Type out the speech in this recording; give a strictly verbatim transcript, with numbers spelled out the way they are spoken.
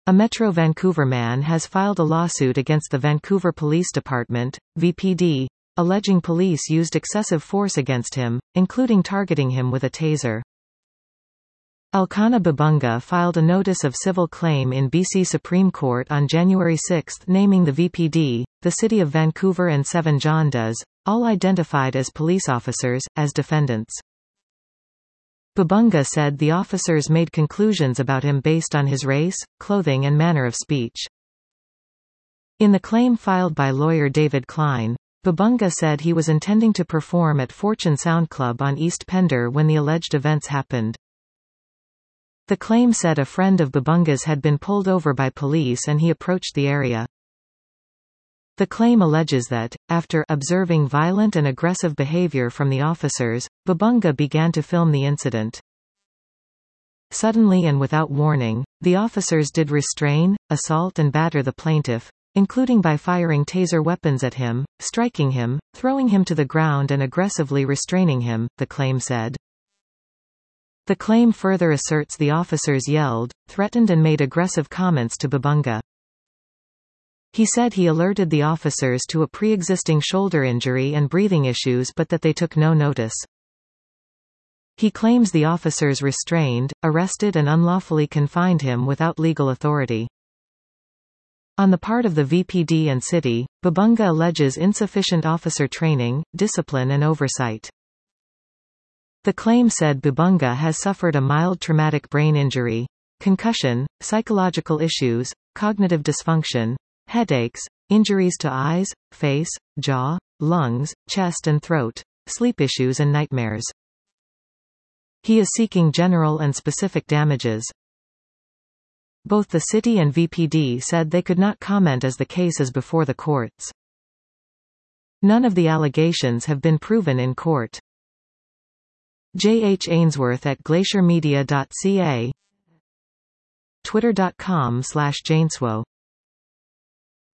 A Metro Vancouver man has filed a lawsuit against the Vancouver Police Department, V P D, alleging police used excessive force against him, including targeting him with a taser. Elkanah Bubunga filed a notice of civil claim in B C Supreme Court on January sixth naming the V P D, the City of Vancouver and seven John Does, all identified as police officers, as defendants. Bubunga said the officers made conclusions about him based on his race, clothing and manner of speech. In the claim filed by lawyer David Klein, Bubunga said he was intending to perform at Fortune Sound Club on East Pender when the alleged events happened. The claim said a friend of Bubunga's had been pulled over by police and he approached the area. The claim alleges that, after observing violent and aggressive behavior from the officers, Bubunga began to film the incident. Suddenly and without warning, the officers did restrain, assault and batter the plaintiff, including by firing taser weapons at him, striking him, throwing him to the ground and aggressively restraining him, the claim said. The claim further asserts the officers yelled, threatened and made aggressive comments to Bubunga. He said he alerted the officers to a pre-existing shoulder injury and breathing issues but that they took no notice. He claims the officers restrained, arrested and unlawfully confined him without legal authority. On the part of the V P D and city, Bubunga alleges insufficient officer training, discipline and oversight. The claim said Bubunga has suffered a mild traumatic brain injury, concussion, psychological issues, cognitive dysfunction, headaches, injuries to eyes, face, jaw, lungs, chest and throat, sleep issues and nightmares. He is seeking general and specific damages. Both the city and V P D said they could not comment as the case is before the courts. None of the allegations have been proven in court. J H Ainsworth at glacier media dot c a, twitter dot com slash Jainswo